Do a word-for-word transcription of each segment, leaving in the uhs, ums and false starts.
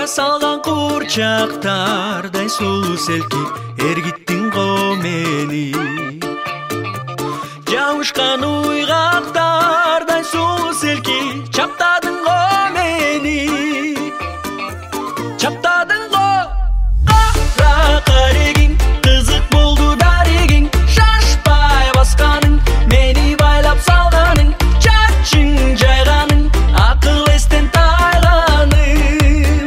салган курчактардай сулуу селки эргиттиң го мени. Жабышкан уйгактардай сулуу селки чаптадың го мени. Чаптадың го кара карегиң, кызык болду дарегиң, шашпай басканың, мени байлап салганың, чачың жайганың, акыл эстен тайганың.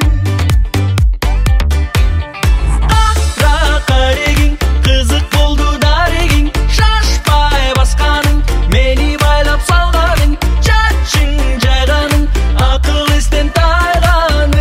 Кара карегиң, кызык болду дарегиң, шашпай басканың, мени байлап салганың, чачың жайганың, акыл эстен тайганың.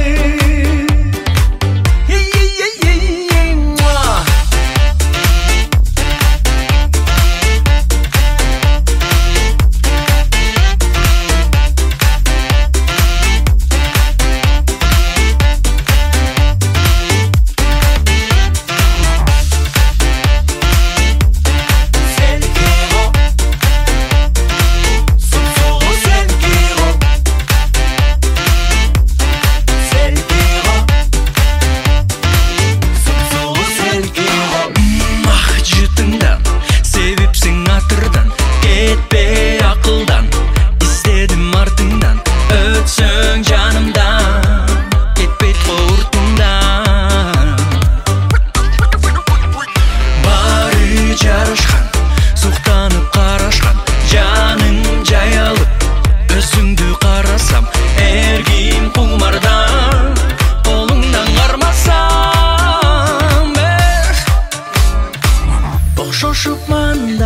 Шошуп манда